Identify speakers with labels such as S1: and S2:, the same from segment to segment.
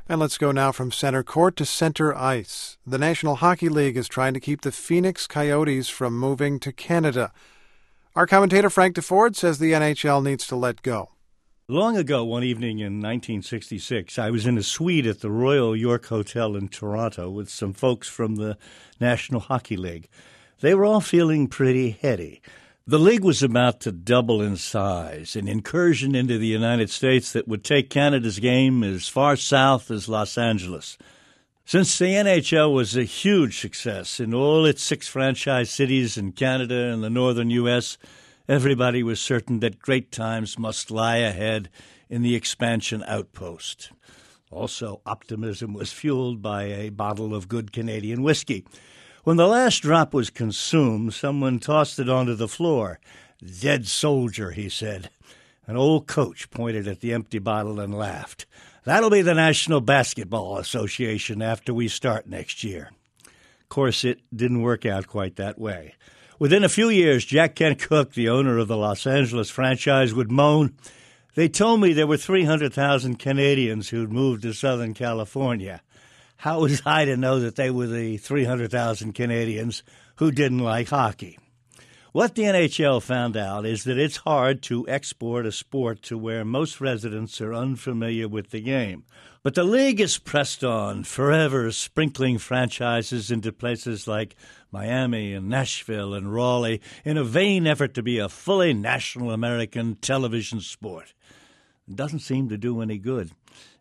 S1: And let's go now from center court to center ice. The National Hockey League is trying to keep the Phoenix Coyotes from moving to Canada. Our commentator Frank Deford says the NHL needs to let go.
S2: Long ago, one evening in 1966, I was in a suite at the Royal York Hotel in Toronto with some folks from the National Hockey League. They were all feeling pretty heady. The league was about to double in size, an incursion into the United States that would take Canada's game as far south as Los Angeles. Since the NHL was a huge success in all its 6 franchise cities in Canada and the northern U.S., everybody was certain that great times must lie ahead in the expansion outpost. Also, optimism was fueled by a bottle of good Canadian whiskey. When the last drop was consumed, someone tossed it onto the floor. "Dead soldier," he said. An old coach pointed at the empty bottle and laughed. "That'll be the National Basketball Association after we start next year." Of course, it didn't work out quite that way. Within a few years, Jack Kent Cooke, the owner of the Los Angeles franchise, would moan, "They told me there were 300,000 Canadians who'd moved to Southern California. How was I to know that they were the 300,000 Canadians who didn't like hockey?" What the NHL found out is that it's hard to export a sport to where most residents are unfamiliar with the game. But the league is pressed on, forever sprinkling franchises into places like Miami and Nashville and Raleigh in a vain effort to be a fully national American television sport. It doesn't seem to do any good.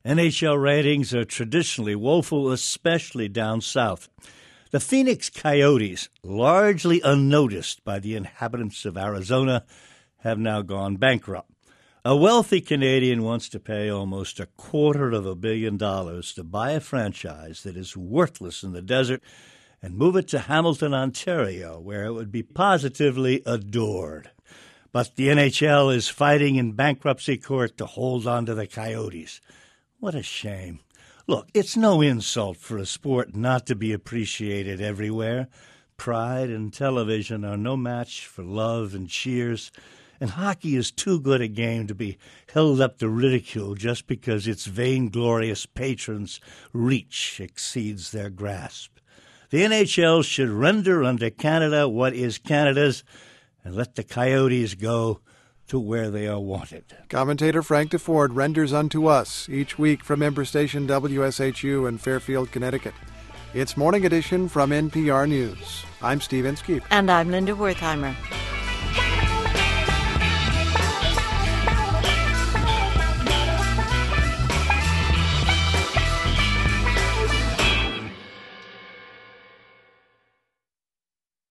S2: NHL ratings are traditionally woeful, especially down south. The Phoenix Coyotes, largely unnoticed by the inhabitants of Arizona, have now gone bankrupt. A wealthy Canadian wants to pay almost $250 million to buy a franchise that is worthless in the desert and move it to Hamilton, Ontario, where it would be positively adored. But the NHL is fighting in bankruptcy court to hold on to the Coyotes. What a shame. Look, it's no insult for a sport not to be appreciated everywhere. Pride and television are no match for love and cheers, and hockey is too good a game to be held up to ridicule just because its vainglorious patrons' reach exceeds their grasp. The NHL should render unto Canada what is Canada's and let the Coyotes go to where they are wanted.
S1: Commentator Frank Deford renders unto us each week from member station WSHU in Fairfield, Connecticut. It's Morning Edition from NPR News. I'm Steve Inskeep.
S3: And I'm Linda Wertheimer.